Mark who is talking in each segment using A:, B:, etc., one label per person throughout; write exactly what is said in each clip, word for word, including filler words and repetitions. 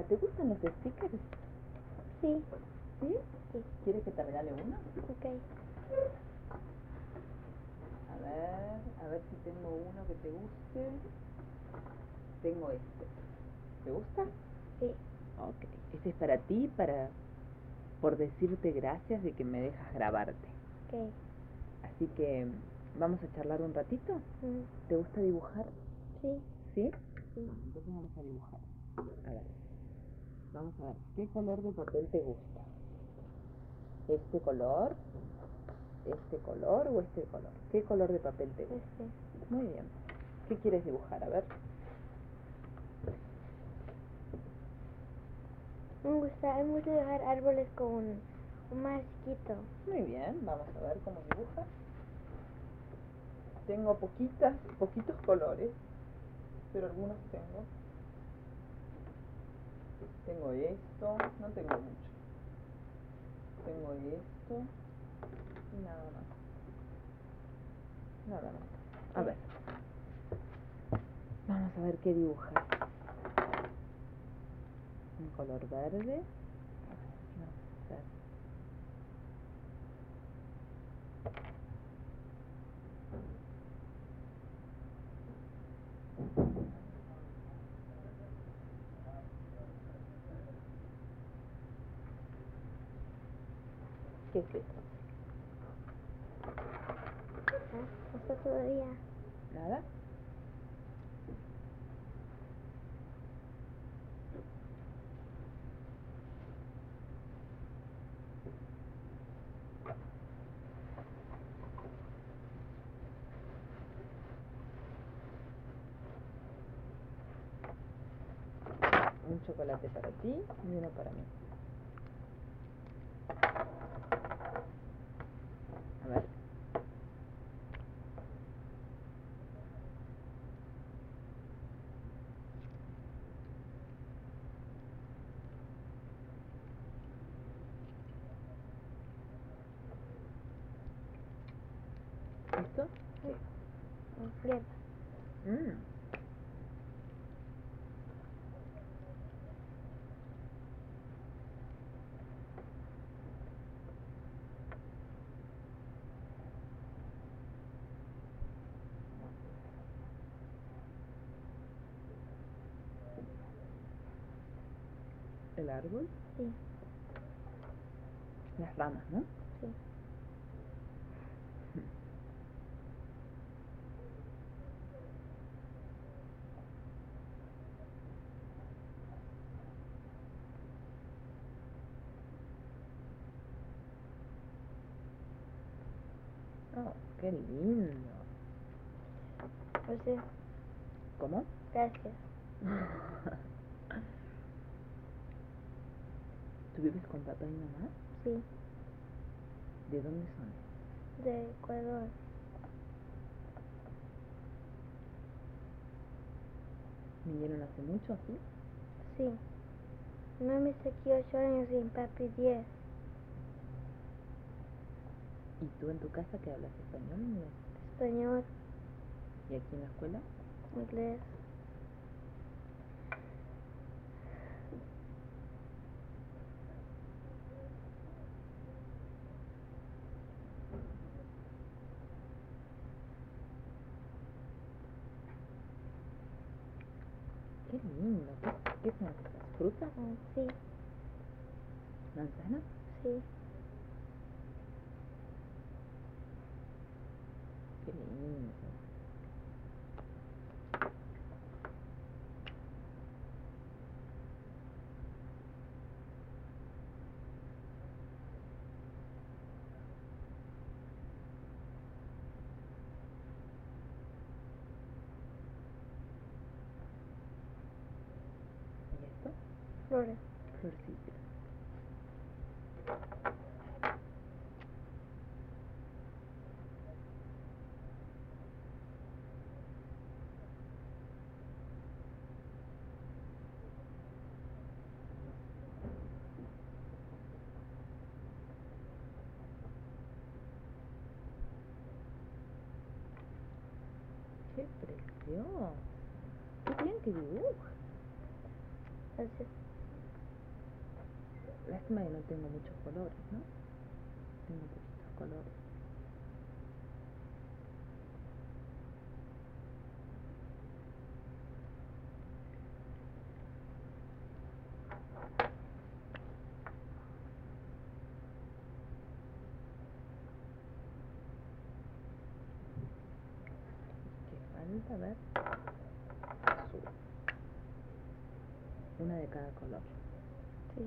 A: Hola, ¿te gustan los stickers?
B: Sí.
A: ¿Sí?
B: Sí.
A: ¿Quieres que te regale uno?
B: Ok.
A: A ver, a ver si tengo uno que te guste. Tengo este. ¿Te gusta?
B: Sí.
A: Ok. Este es para ti, para por decirte gracias de que me dejas grabarte.
B: Ok.
A: Así que, ¿vamos a charlar un ratito?
B: Mm,
A: ¿Te gusta dibujar?
B: Sí.
A: ¿Sí?
B: Sí.
A: Entonces vamos a dibujar. A ver. Vamos a ver. ¿Qué color de papel te gusta? ¿Este color? ¿Este color o este color? ¿Qué color de papel te gusta?
B: Este.
A: Muy bien. ¿Qué quieres dibujar? A ver.
B: Me gusta, me gusta dibujar árboles con un más chiquito.
A: Muy bien. Vamos a ver cómo dibujas. Tengo poquitas, poquitos colores, pero algunos tengo. Tengo esto, no tengo mucho. Tengo esto y nada más. Nada más. A ver. Vamos a ver qué dibujas. Un color verde. A ver, vamos a hacer. ¿Qué es eso?
B: Ah, no está todavía.
A: ¿Nada? Un chocolate para ti y uno para mí. A ver. ¿Listo?
B: Mm, Bien.
A: Mm. ¿El árbol?
B: Sí.
A: Las ramas, ¿no?
B: Sí.
A: Oh, qué lindo.
B: Pues sí.
A: ¿Cómo?
B: Gracias.
A: ¿Tú vives con papá y mamá?
B: Sí.
A: ¿De dónde son?
B: De Ecuador.
A: ¿Vinieron hace mucho aquí?
B: Sí. Mami está aquí ocho años y papi diez.
A: ¿Y tú en tu casa que hablas español o inglés?
B: Español,
A: ¿Y aquí en la escuela?
B: inglés.
A: Qué lindo. ¿Qué, qué son estas? ¿Frutas?
B: Mm, Sí.
A: ¿Manzanas?
B: Sí.
A: Qué lindo. ¿Y esto?
B: Flores.
A: Florcitas. ¡Qué precioso! ¡Qué bien que dibujas!
B: Gracias.
A: Lástima que no tengo muchos colores, ¿no? Tengo poquitos colores. ¿Qué falta? A ver. Azul. Una de cada color.
B: Sí.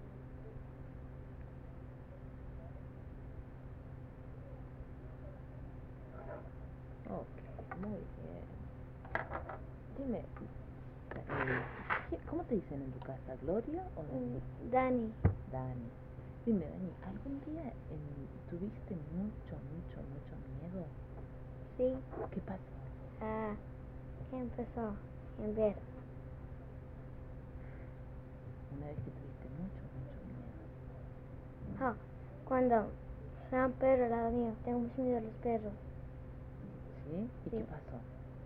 A: Ok, muy bien. Dime, eh, ¿qué- ¿cómo te dicen en tu casa? ¿Gloria o Dani?
B: Mm, Dani.
A: Dani. Dime, Dani, ¿algún día en- tuviste mucho, mucho, mucho miedo?
B: Sí.
A: ¿Qué pasó?
B: Ah, ¿qué empezó? En ver.
A: Una vez que tuviste mucho, mucho miedo.
B: Ah, cuando era un perro al lado mío. Tengo mucho miedo a los perros.
A: ¿Sí? ¿Y
B: Sí.
A: qué pasó?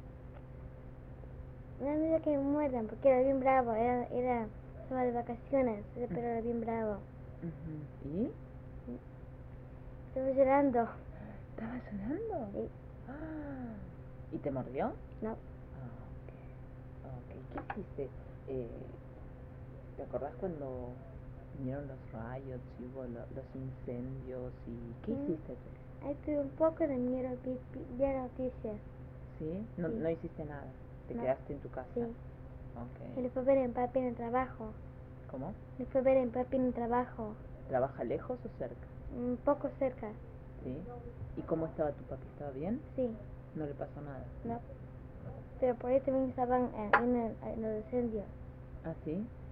B: Me da miedo que me muerdan porque era bien bravo. Era, era, estaba de vacaciones. Ese perro era bien bravo.
A: Ujú. ¿Y?
B: Estaba llorando.
A: ¿Estabas llorando?
B: Sí.
A: Ah, ¿y te mordió?
B: No.
A: Ah, ok. Ok, ¿qué hiciste? Eh, ¿te acordás cuando vinieron los riots y hubo lo- los incendios y qué
B: Mm.
A: hiciste tú?
B: Ahí tuve un poco de miedo. Vi, vi, vi noticias.
A: ¿Sí? No,
B: Sí.
A: no hiciste nada. Te
B: No.
A: quedaste en tu casa.
B: Sí.
A: Ok.
B: Y le fue a ver en papi en el trabajo.
A: ¿Cómo?
B: Le fue a ver en papi en el trabajo.
A: ¿Trabaja lejos o cerca?
B: Un poco cerca.
A: ¿Sí? ¿Y cómo estaba tu papi? ¿Estaba bien?
B: Sí.
A: ¿No le pasó nada?
B: No. Pero por ahí también estaban eh, en, el, en los incendios.
A: ¿Ah, sí?
B: Sí.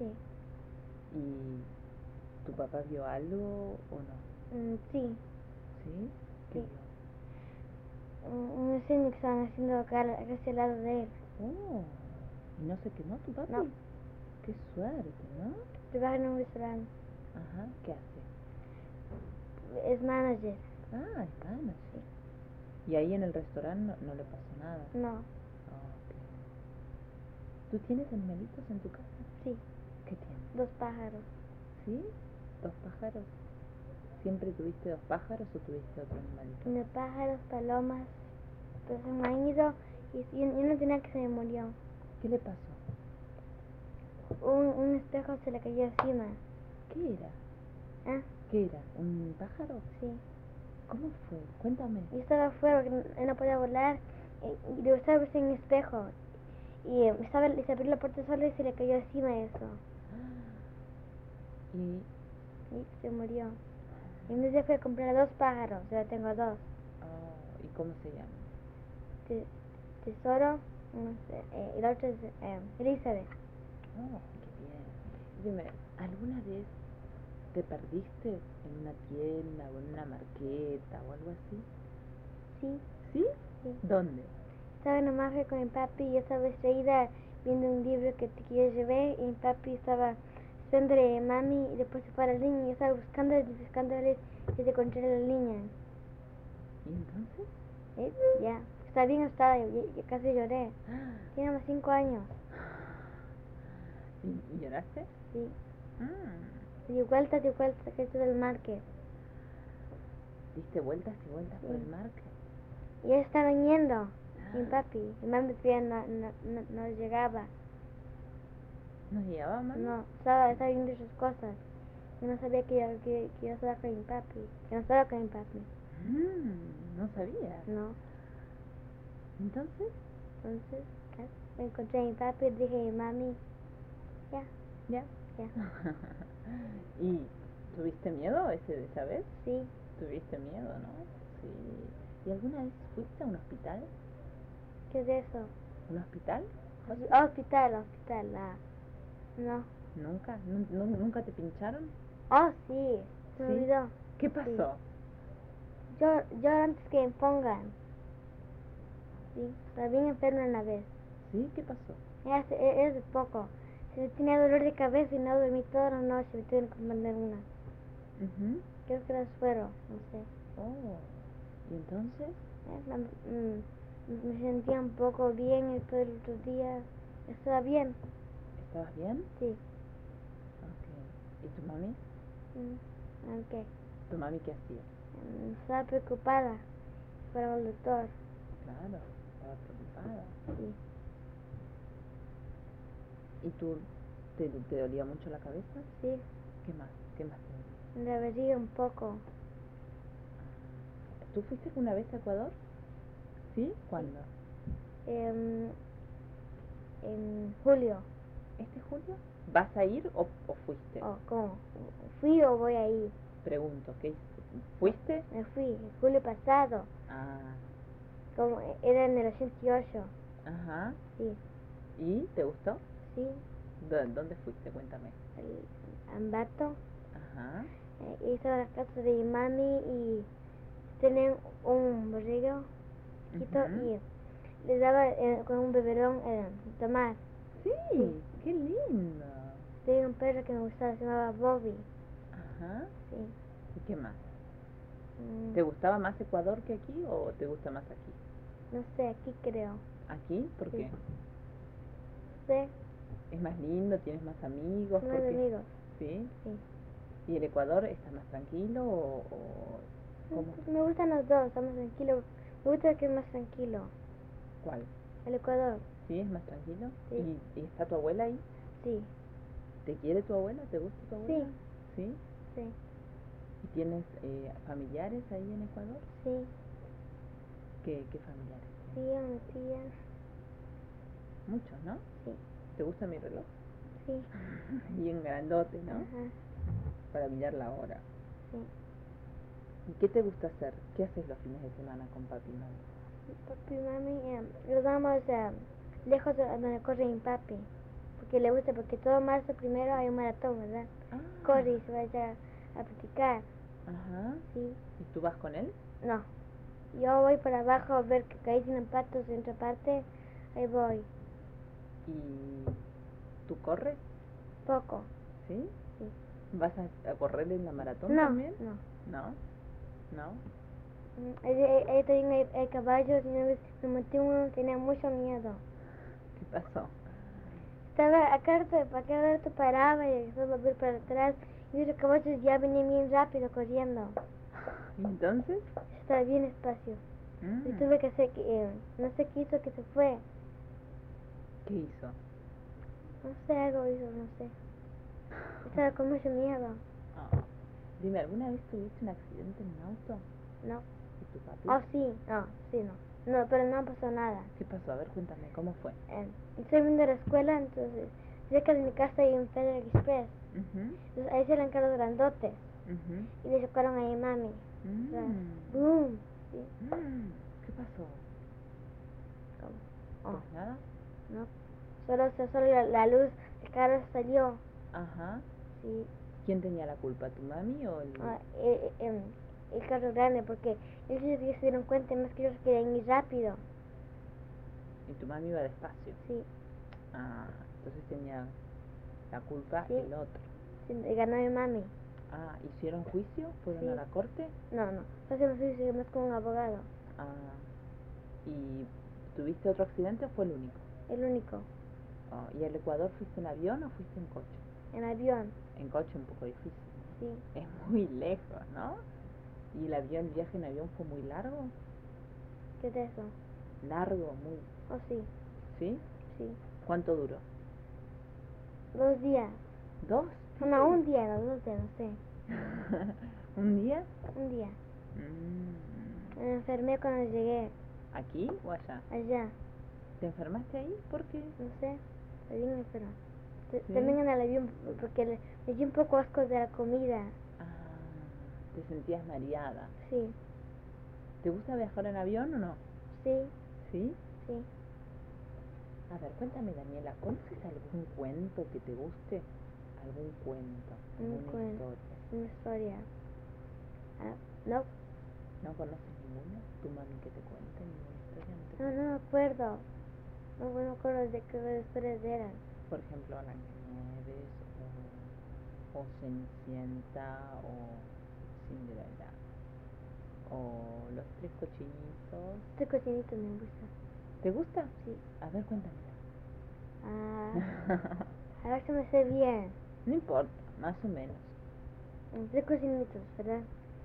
A: ¿Y tu papá vio algo o no?
B: Mm, sí.
A: ¿Sí? ¿Qué
B: Sí.
A: vio?
B: Un, un incendio que estaban haciendo acá, acá hacia el lado de él.
A: Oh, ¿y no se quemó tu papi?
B: No.
A: Qué suerte, ¿no?
B: Trabaja en un restaurante.
A: Ajá, ¿qué hace?
B: Es manager.
A: Ah, es manager. ¿Y ahí en el restaurante no, no le pasó nada?
B: No.
A: Ok. ¿Tú tienes animalitos en tu casa?
B: Sí.
A: ¿Qué tienes?
B: Dos pájaros.
A: ¿Sí? ¿Dos pájaros? ¿Siempre tuviste dos pájaros o tuviste otro animalito?
B: Unos pájaros, palomas. Pero se me han ido y, y, y uno tenía que se me murió.
A: ¿Qué le pasó?
B: Un, un espejo se le cayó encima.
A: ¿Qué era?
B: ¿Ah?
A: ¿Qué era? ¿Un pájaro?
B: Sí.
A: ¿Cómo fue? Cuéntame.
B: Yo estaba afuera porque no, no podía volar y, y yo estaba en un espejo y eh, estaba, y se abrió la puerta sola y se le cayó encima eso
A: Y,
B: y se murió. Y entonces fui a comprar dos pájaros, ya tengo dos.
A: oh, ¿y cómo se llama?
B: Te- tesoro, no sé, eh, y la otra es eh, Elizabeth.
A: Oh, qué bien. Dime, ¿alguna vez te perdiste en una tienda o en una marqueta o algo así?
B: Sí,
A: ¿Sí?
B: sí.
A: ¿Dónde?
B: Estaba en la magia con mi papi y yo estaba distraída viendo un libro que, que yo llevé y mi papi estaba esperándole a mami y después se fue a la línea y yo estaba buscándole y buscándole y se encontré a la línea.
A: ¿Y entonces?
B: ¿Eh? Ya, estaba bien asustada, yo, yo- yo casi lloré. Tiene unos cinco años.
A: ¿Y, y lloraste?
B: Sí.
A: Mm.
B: Di vueltas y vueltas que esto del market.
A: ¿Diste vueltas y vueltas por
B: Sí.
A: el market?
B: Y ellos estaban yendo. Y mi papi, y mami todavía no, no, no, no llegaba.
A: ¿No llegaba, mami?
B: No, estaba, estaba viendo sus cosas. Yo no sabía que yo, que, que yo estaba con mi papi. Que no estaba con mi papi.
A: Mm, no sabía.
B: No.
A: ¿Entonces?
B: Entonces, ¿eh? Me encontré a mi papi y dije a mi mami, ya,
A: Ya.
B: ya.
A: ¿Y tuviste miedo ese, esa vez?
B: Sí,
A: Tuviste miedo, ¿no? Sí. ¿Y alguna vez fuiste a un hospital?
B: ¿qué es eso?
A: ¿Un hospital?
B: Hospi- Hospital, hospital, ah. No.
A: ¿Nunca? ¿Nu- nu- ¿Nunca te pincharon?
B: Oh, sí, se me
A: ¿Sí?
B: olvidó.
A: ¿Qué pasó?
B: Yo, yo antes que me pongan. Sí, estaba bien enferma una vez.
A: ¿Sí? ¿Qué pasó?
B: Es, es de poco. Se tenía dolor de cabeza y no dormí toda la noche. Me tuvieron que mandar una.
A: Ujú.
B: Creo que era suero, no sé.
A: Oh. ¿Y entonces?
B: Eh, la- mm, me sentía un poco bien y todo el otro día estaba bien.
A: ¿Estabas bien?
B: Sí,
A: Ok. ¿Y tu mami?
B: Mm, ok.
A: ¿Tu mami qué hacía?
B: Mm, Estaba preocupada. Fuera al doctor.
A: Claro, estaba preocupada.
B: Sí.
A: ¿Y tú te, te dolía mucho la cabeza?
B: Sí.
A: ¿Qué más? ¿Qué más te dolía?
B: Debería un poco.
A: ¿Tú fuiste alguna vez a Ecuador? ¿Sí? ¿Cuándo?
B: Em, en julio.
A: ¿Este julio? ¿Vas a ir o, o fuiste?
B: Oh, ¿cómo? ¿Fui o voy a ir?
A: Pregunto, ¿qué hice? ¿Fuiste?
B: Me fui el julio pasado.
A: Ah,
B: Como era en el ochenta y ocho.
A: ajá.
B: Sí.
A: ¿Y te gustó?
B: Sí.
A: ¿Dó- ¿Dónde fuiste? Cuéntame.
B: El Ambato.
A: Ajá.
B: Eh, hizo la casa de mi mami y tienen un borrego chiquito
A: Ujú.
B: y le daba eh, con un beberón eh, tomar.
A: Sí,
B: Sí.
A: qué lindo.
B: Tenía un perro que me gustaba, se llamaba Bobby.
A: Ajá.
B: Sí.
A: ¿Y qué más?
B: Mm,
A: ¿Te gustaba más Ecuador que aquí o te gusta más aquí?
B: no sé, aquí creo.
A: ¿Aquí? ¿Por
B: Sí.
A: qué?
B: No sé,
A: ¿Es más lindo? ¿Tienes más amigos?
B: más
A: ¿Por qué?
B: amigos.
A: ¿Sí?
B: Sí.
A: ¿Y el Ecuador está más tranquilo o, o cómo?
B: Mm, Me gustan los dos, estamos tranquilos. Me gusta que es más tranquilo.
A: ¿Cuál?
B: El Ecuador.
A: ¿Sí? ¿Es más tranquilo?
B: Sí.
A: ¿Y, y está tu abuela ahí?
B: Sí.
A: ¿Te quiere tu abuela? ¿Te gusta tu abuela? ¿Sí?
B: Sí.
A: ¿Y tienes eh, familiares ahí en Ecuador?
B: Sí.
A: ¿Qué, qué familiares tienes?
B: Tía, mi tía.
A: Muchos, ¿no?
B: Sí.
A: ¿Te gusta mi reloj?
B: Sí.
A: Bien grandote, ¿no?
B: Ajá.
A: Para mirar la hora.
B: Sí.
A: ¿Y qué te gusta hacer? ¿Qué haces los fines de semana con papi y mami?
B: Papi y mami, eh, los vamos eh, lejos de donde corre mi papi. Porque le gusta, porque todo marzo primero hay un maratón, ¿verdad?
A: Ah.
B: Corre y se vaya a practicar.
A: Ajá.
B: Sí.
A: ¿Y tú vas con él?
B: No. Yo voy para abajo a ver que ahí tienen patos en otra parte. Ahí voy.
A: ¿Y tú corres?
B: Poco.
A: ¿Sí?
B: Sí.
A: ¿Vas a, a correr en la maratón
B: No.
A: también?
B: No.
A: ¿No? ¿No?
B: Mm, Ahí, ahí- ahí también hay, hay caballos y una vez me monté uno, tenía mucho miedo.
A: ¿Qué pasó?
B: Estaba a cada rato, a cada rato paraba y después volver para atrás. Y los caballos ya venían bien rápido corriendo.
A: ¿Y entonces?
B: Estaba bien despacio.
A: Mm.
B: Y tuve que hacer que, eh, no sé qué hizo que se fue.
A: ¿Qué hizo?
B: No sé, algo hizo, no sé. Estaba con mucho miedo.
A: Ah. Dime, ¿alguna vez tuviste un accidente en un auto?
B: No.
A: ¿Y tu papi?
B: Oh, sí, no, sí, no. No, pero no pasó nada.
A: ¿Qué pasó? A ver, cuéntame, ¿cómo fue?
B: Eh, estoy viendo la escuela, entonces, cerca de mi casa hay un Federal Express.
A: Mhm.
B: Entonces, ahí se eran carros grandotes.
A: Mhm.
B: Y le chocaron a mi mami. O sea,
A: Mm.
B: boom. Sí.
A: Mm. ¿Qué pasó?
B: ¿Cómo? Oh,
A: Pues nada.
B: no. Solo, se- solo la, la luz, el carro salió.
A: Ajá.
B: Sí.
A: ¿Quién tenía la culpa, tu mami o el...?
B: Ah, eh, eh, em, el carro grande, porque ellos ya se dieron cuenta, más que ellos querían ir rápido.
A: Y tu mami iba despacio.
B: Sí.
A: Ah, entonces tenía la culpa
B: Sí.
A: el otro.
B: Sí, ganó mi mami.
A: Ah, ¿hicieron juicio? ¿Fueron
B: Sí.
A: a la corte?
B: No, no. No se me fue más con un abogado.
A: Ah, ¿y tuviste otro accidente o fue el único?
B: El único.
A: Ah, ¿y al Ecuador fuiste en avión o fuiste en coche?
B: En avión.
A: En coche un poco difícil, ¿no?
B: Sí.
A: Es muy lejos, ¿no? ¿Y el avión, el viaje en avión fue muy largo?
B: ¿Qué es eso?
A: Largo, muy...
B: Oh, sí.
A: ¿Sí?
B: Sí.
A: ¿Cuánto duró?
B: Dos días.
A: ¿Dos?
B: No, no, un día, no, dos días, no sé.
A: ¿Un día?
B: Un día.
A: Mm.
B: Me enfermé cuando llegué
A: ¿Aquí o allá?
B: allá.
A: ¿Te enfermaste ahí? ¿Por qué?
B: No sé. Estoy bien enferma. T-
A: ¿Sí?
B: También en el avión, porque le, me dio un poco asco de la comida.
A: Ah, te sentías mareada.
B: Sí.
A: ¿Te gusta viajar en avión o no?
B: Sí.
A: ¿Sí?
B: Sí.
A: A ver, cuéntame, Daniela, ¿conoces algún cuento que te guste? ¿Algún cuento?
B: Un
A: ¿Alguna
B: cuento.
A: historia?
B: Una historia. Ah, no.
A: ¿No conoces ninguna? ¿Tu mami que te cuente ninguna historia? ¿No te
B: No,
A: cuenta?
B: no me acuerdo. No, no me acuerdo de qué historias eran.
A: Por ejemplo, Blancanieves o, o Cenicienta o Cinderella o Los Tres Cochinitos.
B: Este cochinito me gusta.
A: ¿Te gusta?
B: Sí.
A: A ver, cuéntamela.
B: Ah, a ver si me sé bien.
A: No importa, más o menos.
B: En cinco minutos, ¿verdad?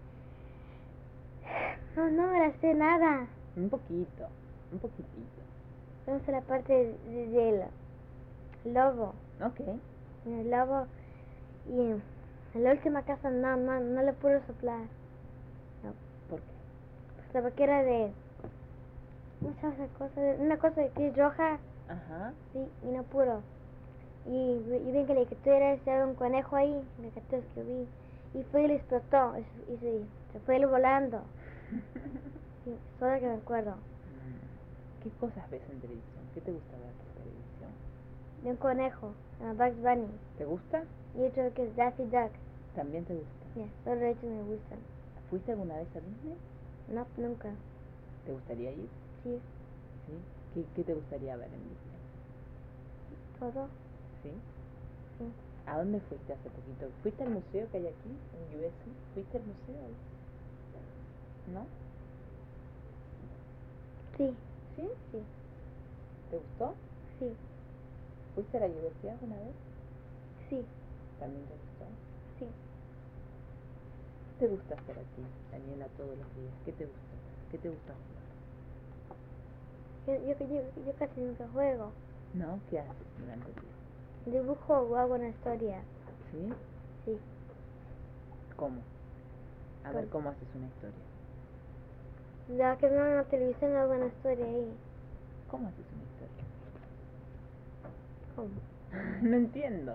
B: No, no me sé nada.
A: Un poquito, un poquitito.
B: Vamos a la parte de- del lobo.
A: Ok.
B: En el lobo y en la última casa no, no, no le puedo soplar. No,
A: ¿Por qué?
B: pues la vaquera de muchas cosas, una cosa que es roja,
A: Ajá.
B: sí, y no pudo. Y, y ven que la criatura estaba un conejo ahí, en la criatura que vi, y fue y le explotó, y, y se, se fue él volando. Sí, solo que me acuerdo.
A: Mm. ¿Qué cosas ves en televisión? ¿Qué te gusta ver por televisión?
B: De un conejo, a Bugs Bunny,
A: ¿Te gusta?
B: y otro que es Daffy Duck.
A: ¿También te gusta?
B: Ya, solo ellos me gustan.
A: ¿Fuiste alguna vez a Disney?
B: No, nunca.
A: ¿Te gustaría ir?
B: Sí,
A: ¿Sí? ¿Qué, qué te gustaría ver en Disney?
B: todo.
A: ¿Sí?
B: Sí.
A: ¿A dónde fuiste hace poquito? ¿Fuiste al museo que hay aquí en U S C? ¿Fuiste al museo? ¿No?
B: Sí,
A: ¿Sí?
B: sí,
A: ¿Te gustó?
B: sí,
A: ¿Fuiste a la universidad alguna vez?
B: sí,
A: ¿También te gustó?
B: sí.
A: ¿Qué te gusta hacer a ti, Daniela, todos los días? ¿Qué te gusta hacer? ¿Qué te gusta jugar?
B: Yo, yo, yo, yo casi nunca juego.
A: ¿No? ¿Qué haces durante el día?
B: Dibujo o hago una historia.
A: ¿Sí?
B: Sí.
A: ¿Cómo? A ver,
B: ¿Cómo?
A: ¿cómo haces una historia?
B: La que veo en la televisión hago una historia ahí.
A: ¿Cómo haces una historia?
B: ¿Cómo?
A: No entiendo.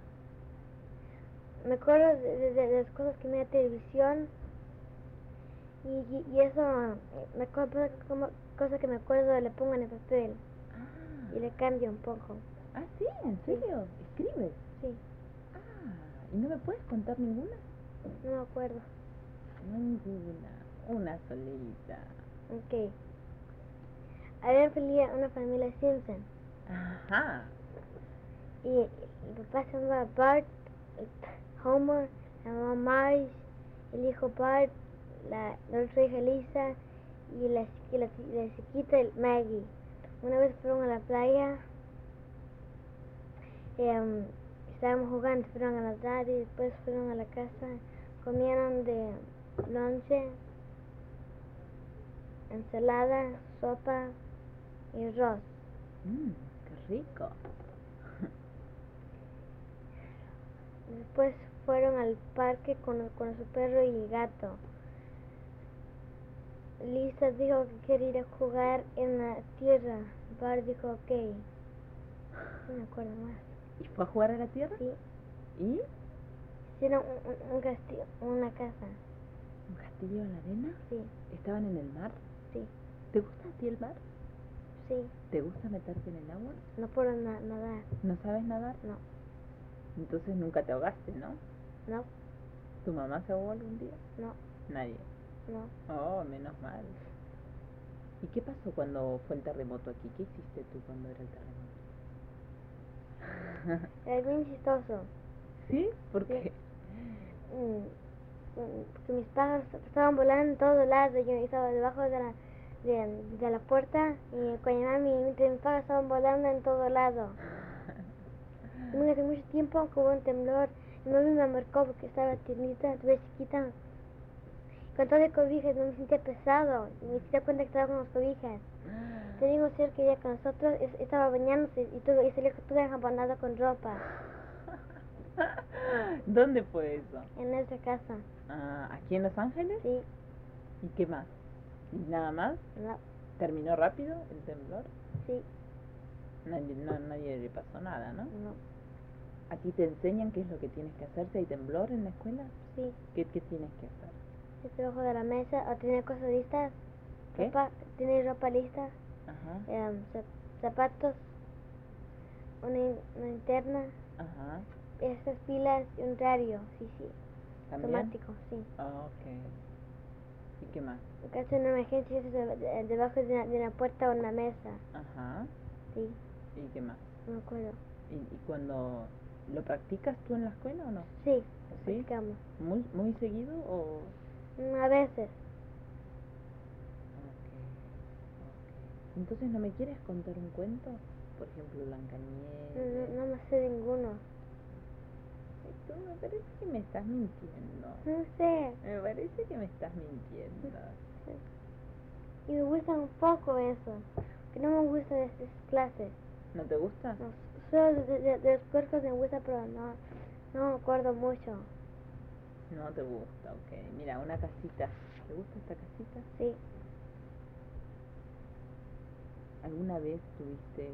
B: Me acuerdo de, de- de las cosas que me da televisión y, y, y eso, eh, me acuerdo como cosas que me acuerdo le pongo en el papel
A: Ah.
B: y le cambio un poco.
A: ¿Ah, sí? ¿En
B: Sí.
A: serio? ¿Escribes?
B: Sí,
A: Ah, ¿y no me puedes contar ninguna?
B: no me acuerdo.
A: Ninguna. Una solita.
B: Ok. Había familia, una familia Simpson
A: Ajá.
B: y el papá se llamaba Bart, el Homer, la mamá Marge, el hijo Bart, la, la otra hija Lisa y la, y la, y la chiquita Maggie. Una vez fueron a la playa, eh, estábamos jugando, fueron a nadar y después fueron a la casa, comieron de lonche, ensalada, sopa y arroz.
A: Mmm, qué rico.
B: Después fueron al parque con, con su perro y gato. Lisa dijo que quería ir a jugar en la tierra. Bart dijo ok. No me acuerdo más.
A: ¿Y fue a jugar a la tierra?
B: Sí,
A: ¿Y?
B: hicieron un, un, un castillo, una casa.
A: ¿Un castillo en la arena?
B: Sí,
A: ¿Estaban en el mar?
B: sí,
A: ¿Te gusta a ti el mar?
B: sí.
A: ¿Te gusta meterte en el agua?
B: No puedo na- nadar.
A: ¿No sabes nadar?
B: No,
A: Entonces nunca te ahogaste, ¿no?
B: no,
A: ¿Tu mamá se ahogó algún día?
B: no,
A: Nadie.
B: no.
A: Oh, menos mal. ¿Y qué pasó cuando fue el terremoto aquí? ¿Qué hiciste tú cuando era el terremoto?
B: Era bien chistoso.
A: ¿Sí? ¿Por
B: Sí.
A: qué?
B: Mm, mm, porque mis pájaros estaban volando en todos lados. Yo estaba debajo de la, de, de la puerta y con mi mami y mis pájaros estaban volando en todos lados. Y hace mucho tiempo que hubo un temblor. Mi mami me marcó porque estaba tiernita, tuve chiquita. Con todo de cobijas no me sentía pesado. Y me di cuenta que estaba con las cobijas. Tenía un ser que vivía con nosotros, es- estaba bañándose y, tuve, y salió todo enjabonado con ropa
A: ¿Dónde fue eso?
B: en nuestra casa.
A: Ah, ¿aquí en Los Ángeles?
B: Sí,
A: ¿Y qué más? ¿Y nada más?
B: no,
A: ¿Terminó rápido el temblor?
B: sí,
A: Nadie, no, nadie le pasó nada, ¿no?
B: no,
A: ¿A ti te enseñan qué es lo que tienes que hacer si hay temblor en la escuela?
B: sí.
A: ¿Qué, qué tienes que hacer?
B: Estoy debajo de la mesa o tiene cosas listas.
A: ¿Qué?
B: Ropa, tiene ropa lista,
A: Ajá,
B: em, zap- zapatos, una, in- una linterna,
A: ajá.
B: estas pilas y un radio. Sí, sí,
A: ¿También?
B: automático, sí.
A: Ah, ok. ¿Y qué más?
B: En caso de una emergencia, eso es de- de- debajo de una, de una puerta o una mesa.
A: Ajá.
B: Sí,
A: ¿Y qué más?
B: no me acuerdo.
A: ¿Y, y cuando lo practicas tú en la escuela o no?
B: Sí,
A: ¿Sí?
B: practicamos.
A: ¿Muy, muy seguido o...?
B: Mm, A veces.
A: Ok, ok. Entonces, ¿no me quieres contar un cuento? Por ejemplo,
B: No,
A: Blancanieves.
B: no, no me sé ninguno.
A: Tú me parece que me estás mintiendo.
B: No sé.
A: Me parece que me estás mintiendo.
B: Y me gusta un poco eso. Que no me gusta de esas clases.
A: ¿No te gusta?
B: No, solo de, de, de los cuerpos me gusta, pero no, no me acuerdo mucho.
A: No te gusta, ok. Mira, una casita. ¿Te gusta esta casita?
B: Sí.
A: ¿Alguna vez tuviste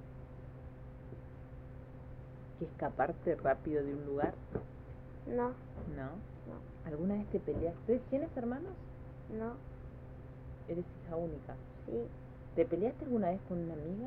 A: que escaparte rápido de un lugar?
B: No,
A: ¿No?
B: no,
A: ¿Alguna vez te peleaste? ¿Tienes hermanos?
B: no,
A: ¿Eres hija única?
B: sí.
A: ¿Te peleaste alguna vez con una amiga?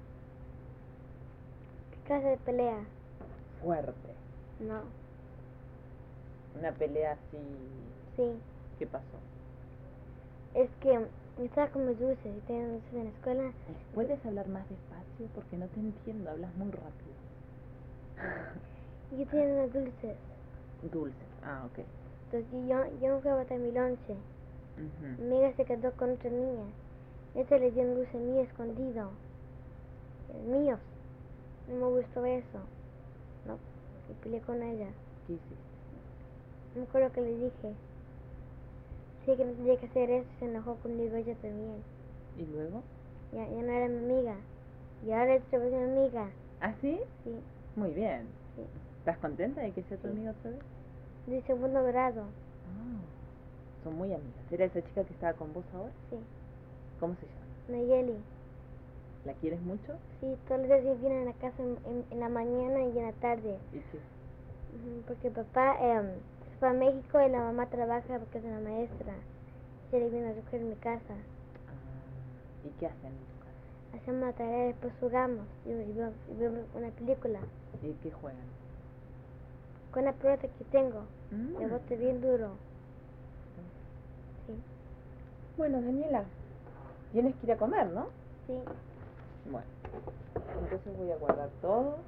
B: ¿Qué clase de pelea?
A: Fuerte.
B: No,
A: Una pelea así...
B: sí.
A: ¿Qué pasó?
B: Es que estaba con mis dulces y tenía dulces en la escuela.
A: ¿Puedes hablar más despacio? Porque no te entiendo, hablas muy rápido.
B: Y yo tenía unos dulces.
A: Dulces, ah, ok.
B: Entonces yo, yo me fui a botar mi lonche.
A: Ujú.
B: Mi amiga se quedó con otra niña. Esta le dio un dulce mío escondido. El mío. No me gustó eso. No, y peleé con ella.
A: ¿Qué hiciste?
B: No me acuerdo que le dije. Sí, que no tenía que hacer eso, se enojó conmigo ella también.
A: ¿Y luego?
B: Ya, ya no era mi amiga. Y ahora es otra vez mi amiga.
A: ¿Ah, sí?
B: Sí,
A: Muy bien.
B: sí.
A: ¿Estás contenta de que sea tu
B: Sí.
A: amiga otra vez?
B: De segundo grado.
A: Ah, son muy amigas. ¿Era esa chica que estaba con vos ahora?
B: Sí.
A: ¿Cómo se llama?
B: Nayeli.
A: ¿La quieres mucho?
B: Sí, todos los días vienen a la casa en, en, en la mañana y en la tarde.
A: ¿Y qué?
B: Ujú, porque papá eh, se fue a México y la mamá trabaja porque es una maestra. Se le viene a recoger en mi casa.
A: Ah, ¿y qué hacen en tu casa?
B: Hacemos la tarea y después jugamos y, y vemos, y vemos una película.
A: ¿Y qué juegan?
B: Con la pelota que tengo.
A: Mm.
B: Le bote bien duro. Sí,
A: Bueno, Daniela, tienes que ir a comer, ¿no?
B: sí.
A: Bueno, entonces voy a guardar todo.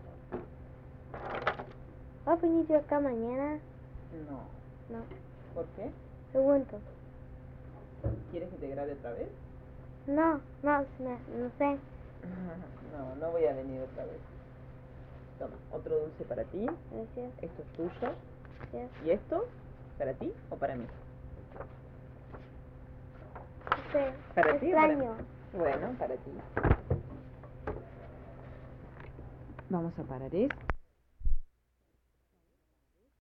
B: ¿Vas a venir yo acá mañana?
A: No.
B: No.
A: ¿Por qué?
B: Pregunto.
A: ¿Quieres que te grabe otra vez?
B: No, no, no, no sé.
A: No, no voy a venir otra vez. Toma, otro dulce para ti.
B: Gracias.
A: Esto es tuyo.
B: Gracias.
A: ¿Y esto? ¿Para ti o para mí?
B: No sé.
A: ¿Para ti o para mí?
B: Extraño.
A: Bueno, para ti. Vamos a parar esto.